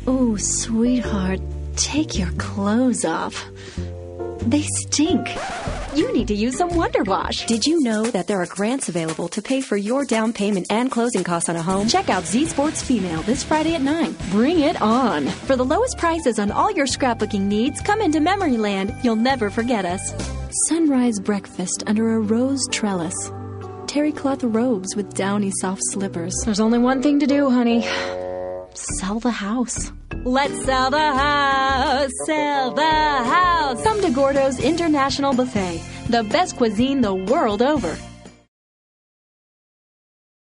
Oh, sweetheart, take your clothes off. They stink. You need to use some Wonder Wash. Did you know that there are grants available to pay for your down payment and closing costs on a home? Check out Z Sports Female this Friday at 9. Bring it on. For the lowest prices on all your scrapbooking needs, come into Memory Land. You'll never forget us. Sunrise breakfast under a rose trellis. Terry cloth robes with downy soft slippers. There's only one thing to do, honey. Sell the house. Let's sell the house. Sell the house. Come to Gordo's International Buffet, the best cuisine the world over.